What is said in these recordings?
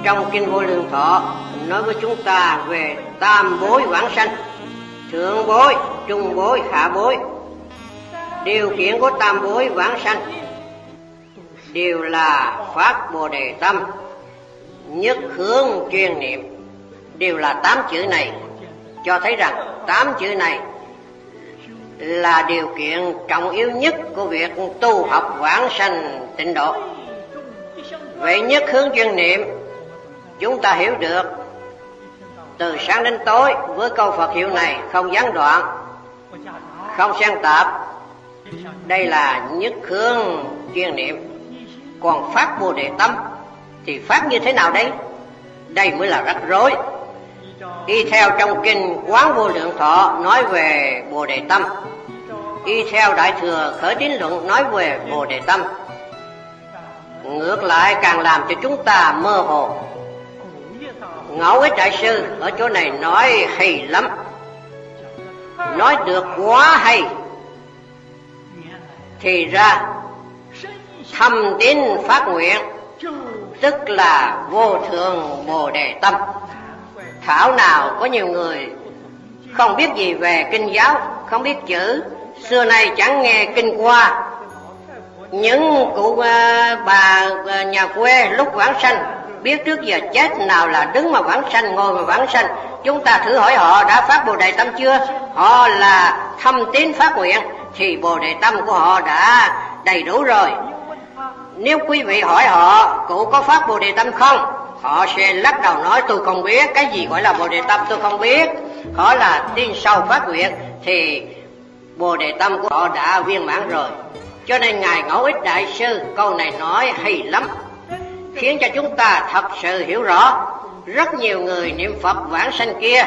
trong Kinh Vô Lượng Thọ nói với chúng ta về tam bối vãng sanh: thượng bối, trung bối, hạ bối. Điều kiện của tam bối vãng sanh đều là phát Bồ Đề tâm, nhất hướng chuyên niệm, đều là 8 chữ này, cho thấy rằng 8 chữ này là điều kiện trọng yếu nhất của việc tu học vãng sanh tịnh độ. Vậy nhất hướng chuyên niệm chúng ta hiểu được từ sáng đến tối với câu Phật hiệu này không gián đoạn, không xen tạp. Đây là nhất hướng chuyên niệm. Còn phát Bồ Đề tâm thì phát như thế nào đấy? Đây mới là rắc rối. Y theo trong Kinh Quán Vô Lượng Thọ nói về Bồ Đề tâm, y theo Đại Thừa Khởi Tín Luận nói về Bồ Đề tâm, ngược lại càng làm cho chúng ta mơ hồ. Ngẫu Ích Đại Sư ở chỗ này nói hay lắm, nói được quá hay. Thì ra thâm tín phát nguyện tức là vô thượng Bồ Đề tâm. Thảo nào có nhiều người không biết gì về kinh giáo, không biết chữ, xưa nay chẳng nghe kinh qua. Những cụ bà nhà quê lúc vãng sanh biết trước giờ chết nào là đứng mà vãng sanh, ngồi mà vãng sanh. Chúng ta thử hỏi họ đã phát Bồ Đề tâm chưa? Họ là thâm tín phát nguyện thì Bồ Đề tâm của họ đã đầy đủ rồi. Nếu quý vị hỏi họ cụ có phát Bồ Đề tâm không, họ sẽ lắc đầu nói tôi không biết. Cái gì gọi là Bồ Đề tâm tôi không biết. Họ là tin sâu phát nguyện thì Bồ Đề tâm của họ đã viên mãn rồi. Cho nên Ngài Ngẫu Ích Đại Sư câu này nói hay lắm, khiến cho chúng ta thật sự hiểu rõ. Rất nhiều người niệm Phật vãng sanh kia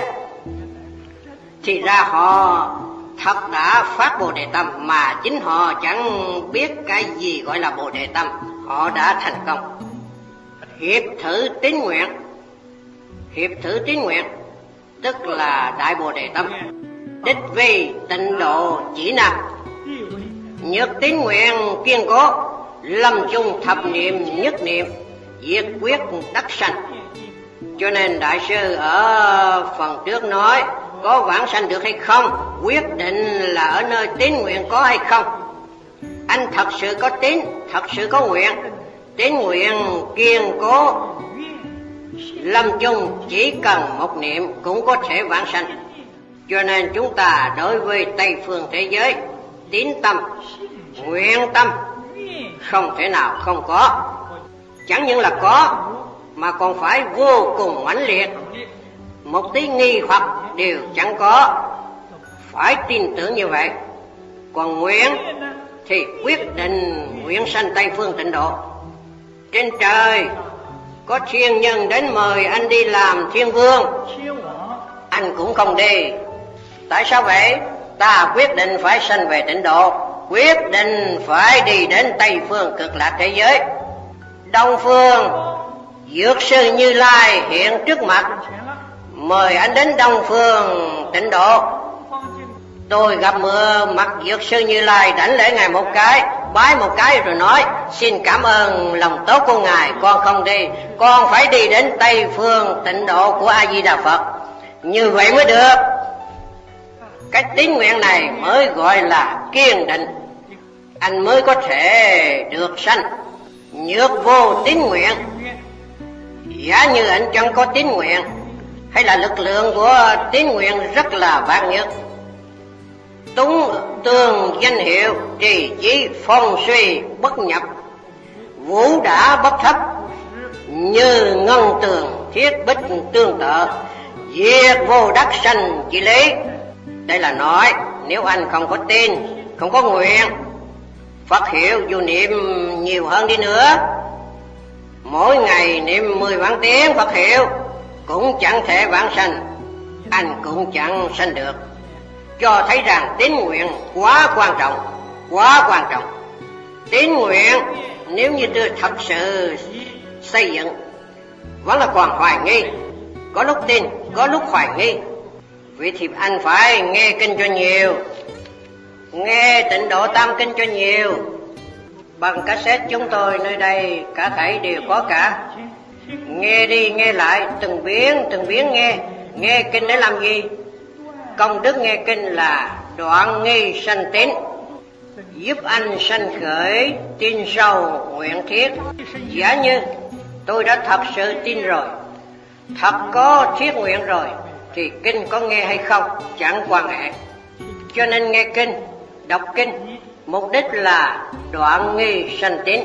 thì ra họ thật đã phát Bồ Đề tâm, mà chính họ chẳng biết cái gì gọi là Bồ Đề tâm. Họ đã thành công. Hiệp thử tín nguyện, hiệp thử tín nguyện tức là Đại Bồ Đề tâm, đích vì tịnh độ chỉ nam. Nhất tín nguyện kiên cố, lâm chung thập niệm nhất niệm, diệt quyết đắc sanh. Cho nên Đại Sư ở phần trước nói có vãng sanh được hay không, quyết định là ở nơi tín nguyện có hay không. Anh thật sự có tín, thật sự có nguyện, tín nguyện kiên cố, lâm chung chỉ cần một niệm cũng có thể vãng sanh. Cho nên chúng ta đối với Tây phương thế giới, tín tâm, nguyện tâm không thể nào không có. Chẳng những là có mà còn phải vô cùng mãnh liệt, một tí nghi hoặc đều chẳng có, phải tin tưởng như vậy. Còn nguyện thì quyết định nguyện sanh Tây phương tịnh độ. Trên trời có thiên nhân đến mời anh đi làm thiên vương, anh cũng không đi. Tại sao vậy? Ta quyết định phải sanh về tịnh độ, quyết định phải đi đến Tây phương cực lạc thế giới. Đông phương Dược Sư Như Lai hiện trước mặt, mời anh đến Đông phương tịnh độ. Tôi gặp mặt Dược Sư Như Lai đảnh lễ Ngài một cái, bái một cái rồi nói xin cảm ơn lòng tốt của Ngài, con không đi, con phải đi đến Tây phương tịnh độ của A Di Đà Phật. Như vậy mới được. Cái tín nguyện này mới gọi là kiên định, anh mới có thể được sanh. Nhược vô tín nguyện, giả như anh chẳng có tín nguyện, hay là lực lượng của tín nguyện rất là vạn nhất, túng tương danh hiệu, trì chí phong suy bất nhập, vũ đã bất thấp, như ngân tường thiết bích tương tự, diệt vô đắc sanh chỉ lý. Đây là nói nếu anh không có tin, không có nguyện, Phật hiệu dù niệm nhiều hơn đi nữa, mỗi ngày niệm 10 vạn tiếng Phật hiệu cũng chẳng thể vãng sanh, anh cũng chẳng sanh được. Cho thấy rằng tín nguyện quá quan trọng, quá quan trọng. Tín nguyện nếu như tôi thật sự xây dựng vẫn là còn hoài nghi, có lúc tin, có lúc hoài nghi. Vậy thì anh phải nghe kinh cho nhiều, nghe Tịnh Độ Tam Kinh cho nhiều. Bằng cassette chúng tôi nơi đây cả thảy đều có cả. Nghe đi nghe lại, từng biến nghe. Nghe kinh để làm gì? Công đức nghe kinh là đoạn nghi sanh tín, giúp anh sanh khởi tin sâu nguyện thiết. Giả như tôi đã thật sự tin rồi, thật có thiết nguyện rồi, thì kinh có nghe hay không chẳng quan hệ. Cho nên nghe kinh, đọc kinh, mục đích là đoạn nghi sanh tín.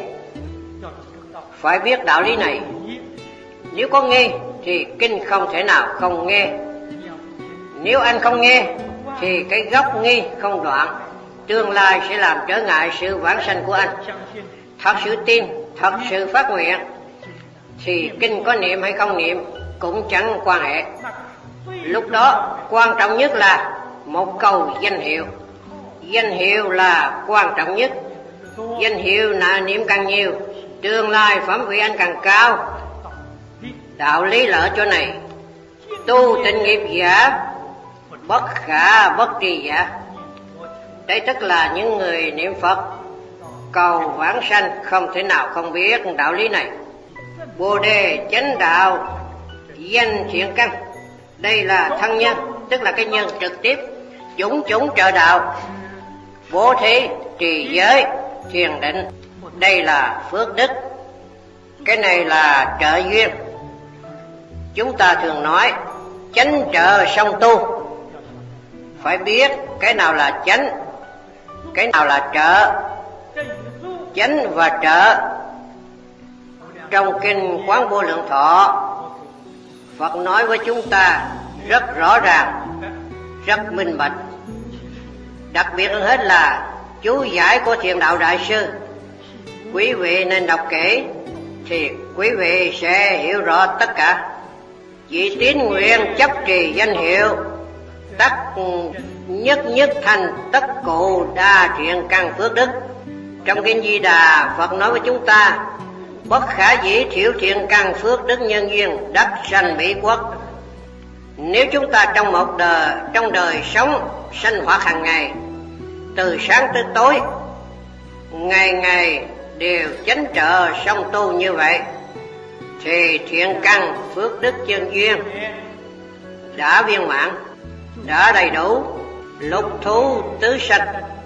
Phải biết đạo lý này. Nếu có nghi thì kinh không thể nào không nghe. Nếu anh không nghe thì cái gốc nghi không đoạn, tương lai sẽ làm trở ngại sự vãng sanh của anh. Thật sự tin, thật sự phát nguyện, thì kinh có niệm hay không niệm cũng chẳng quan hệ. Lúc đó quan trọng nhất là một câu danh hiệu. Danh hiệu là quan trọng nhất. Danh hiệu là niệm càng nhiều, tương lai phẩm vị anh càng cao. Đạo lý là ở chỗ này. Tu tịnh nghiệp giả, bất khả bất tri giả. Đây tức là những người niệm Phật cầu vãng sanh không thể nào không biết đạo lý này. Bồ đề chánh đạo danh thiện căn, đây là thân nhân, tức là cái nhân trực tiếp. Chủng trợ đạo, bố thí, trì giới, thiền định, đây là phước đức. Cái này là trợ duyên. Chúng ta thường nói chánh trợ song tu. Phải biết cái nào là chánh, cái nào là trợ. Chánh và trợ trong kinh Quán Vô Lượng Thọ, Phật nói với chúng ta rất rõ ràng, rất minh bạch. Đặc biệt hơn hết là chú giải của Thiền Đạo Đại Sư. Quý vị nên đọc kỹ thì quý vị sẽ hiểu rõ tất cả. Vì tín nguyện chấp trì danh hiệu, tất nhất thành tất cụ đa thiện căn phước đức. Trong kinh Di Đà, Phật nói với chúng ta bất khả dĩ thiểu thiện căn phước đức nhân duyên đắc sanh Mỹ quốc. Nếu chúng ta trong đời sống sinh hoạt hàng ngày, từ sáng tới tối, ngày ngày đều chánh trợ song tu như vậy, thì thiện căn phước đức nhân duyên đã viên mãn, đã đầy đủ. Lục thú tứ sanh,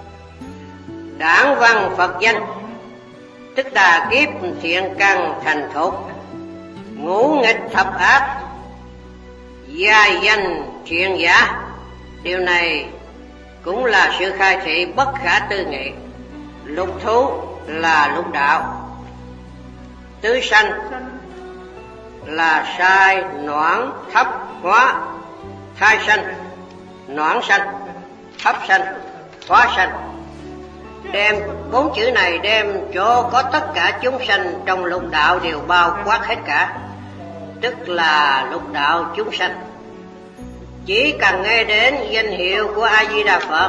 đảng văn Phật danh, tức đà kiếp thiện căn thành thục. Ngũ nghịch thập ác, gia danh thiện giả. Điều này cũng là sự khai thị bất khả tư nghị. Lục thú là lục đạo, tứ sanh là sai, noãn, thấp, hóa. Thai sanh, noãn sanh, thấp sanh, hóa sanh. Đem bốn chữ này đem cho có tất cả chúng sanh trong lục đạo đều bao quát hết cả, tức là lục đạo chúng sanh. Chỉ cần nghe đến danh hiệu của A Di Đà Phật,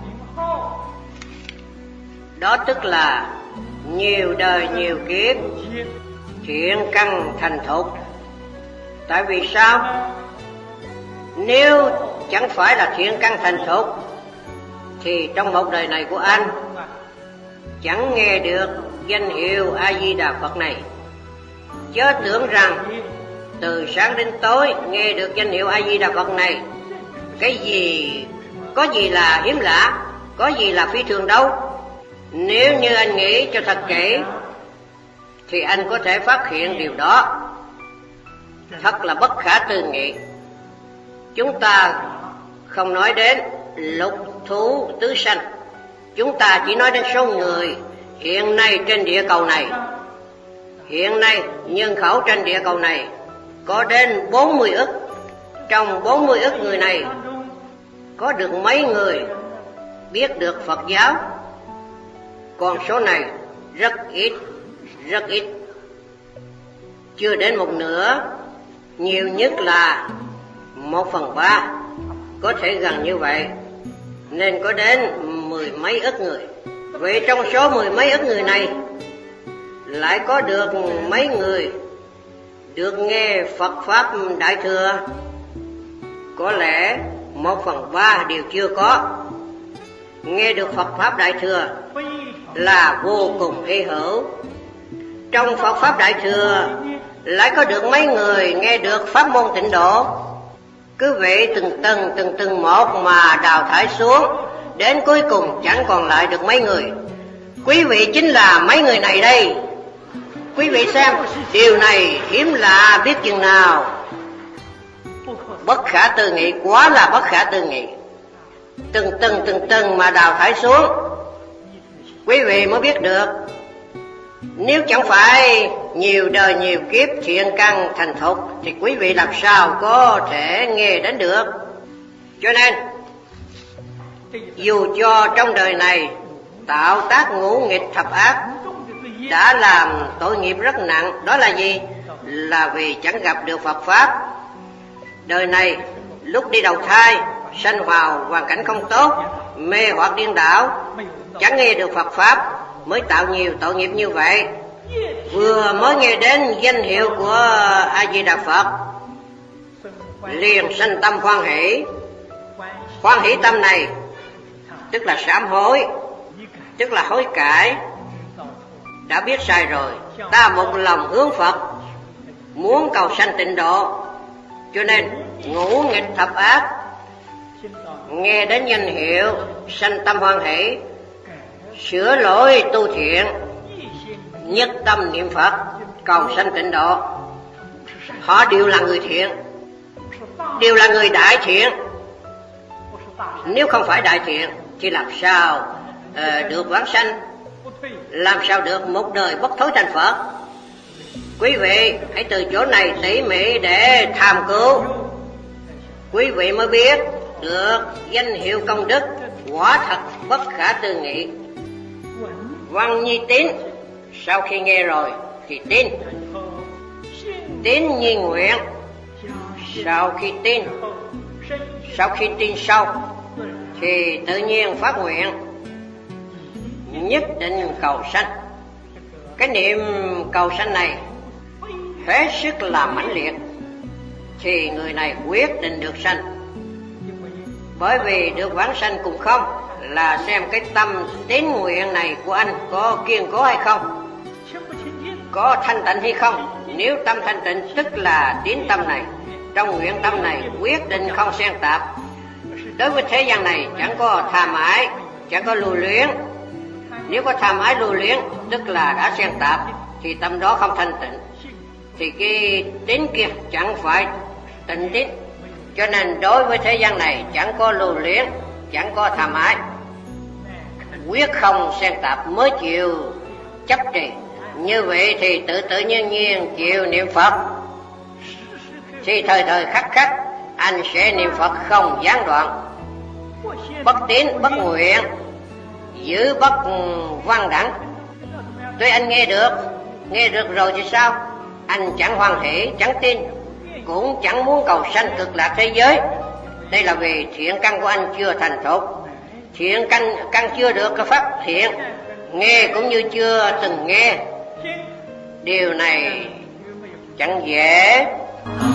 đó tức là nhiều đời nhiều kiếp thiện căn thành thục. Tại vì sao? Nếu chẳng phải là thiện căn thành thục thì trong một đời này của anh chẳng nghe được danh hiệu A Di Đà Phật này. Chớ tưởng rằng từ sáng đến tối nghe được danh hiệu A Di Đà Phật này, cái gì có gì là hiếm lạ, có gì là phi thường đâu. Nếu như anh nghĩ cho thật kỹ thì anh có thể phát hiện điều đó thật là bất khả tư nghị. Chúng ta không nói đến lục thú tứ sanh, chúng ta chỉ nói đến số người hiện nay trên địa cầu này. Hiện nay nhân khẩu trên địa cầu này có đến 40 ức. Trong 40 ức người này có được mấy người biết được Phật giáo? Con số này rất ít, rất ít, chưa đến một nửa, nhiều nhất là 1/3, có thể gần như vậy, nên có đến 10 mấy ức người. Vậy trong số 10 mấy ức người này lại có được mấy người được nghe Phật Pháp Đại Thừa? Có lẽ 1/3 đều chưa có. Nghe được Phật Pháp Đại Thừa là vô cùng hy hữu. Trong Phật Pháp Đại Thừa lại có được mấy người nghe được pháp môn tịnh độ. Cứ vậy từng tầng một mà đào thải xuống, đến cuối cùng chẳng còn lại được mấy người. Quý vị chính là mấy người này đây. Quý vị xem, điều này hiếm lạ biết chừng nào. Bất khả tư nghị, quá là bất khả tư nghị. Từng tầng mà đào thải xuống, quý vị mới biết được. Nếu chẳng phải nhiều đời nhiều kiếp thiện căn thành thục thì quý vị làm sao có thể nghe đến được. Cho nên dù cho trong đời này tạo tác ngũ nghịch thập ác, đã làm tội nghiệp rất nặng, đó là gì? Là vì chẳng gặp được Phật Pháp. Đời này lúc đi đầu thai sanh vào hoàn cảnh không tốt, mê hoặc điên đảo, chẳng nghe được Phật Pháp, mới tạo nhiều tội nghiệp như vậy. Vừa mới nghe đến danh hiệu của A Di Đà Phật, liền sanh tâm hoan hỷ. Hoan hỷ tâm này tức là sám hối, tức là hối cải. Đã biết sai rồi, ta một lòng hướng Phật, muốn cầu sanh tịnh độ, cho nên ngũ nghịch thập ác, nghe đến danh hiệu sanh tâm hoan hỷ, sửa lỗi tu thiện, nhất tâm niệm Phật, cầu sanh tịnh độ. Họ đều là người thiện, đều là người đại thiện. Nếu không phải đại thiện thì làm sao được vãng sanh, làm sao được một đời bất thối thành Phật. Quý vị hãy từ chỗ này tỉ mỉ để tham cứu, quý vị mới biết được danh hiệu công đức quả thật bất khả tư nghị. Văn nhi tín, sau khi nghe rồi thì tin. Tín nhi nguyện, sau khi tin sâu thì tự nhiên phát nguyện, nhất định cầu sanh. Cái niệm cầu sanh này hết sức là mãnh liệt thì người này quyết định được sanh. Bởi vì được vãng sanh cùng không là xem cái tâm tín nguyện này của anh có kiên cố hay không, có thanh tịnh hay không. Nếu tâm thanh tịnh tức là tín tâm này, trong nguyện tâm này quyết định không xen tạp. Đối với thế gian này chẳng có tham ái, chẳng có lưu luyến. Nếu có tham ái lưu luyến tức là đã xen tạp, thì tâm đó không thanh tịnh, thì cái tín kia chẳng phải tịnh tín. Cho nên đối với thế gian này chẳng có lưu luyến, chẳng có tham ái, quyết không xen tạp mới chịu chấp trì. Như vậy thì tự nhiên chịu niệm Phật, thì thời khắc anh sẽ niệm Phật không gián đoạn. Bất tín bất nguyện, giữ bất văn đẳng. Tuy anh nghe được rồi thì sao? Anh chẳng hoan hỷ, chẳng tin, cũng chẳng muốn cầu sanh cực lạc thế giới. Đây là vì thiện căn của anh chưa thành thục, thiện căn chưa được phát thiện, nghe cũng như chưa từng nghe. Điều này chẳng dễ.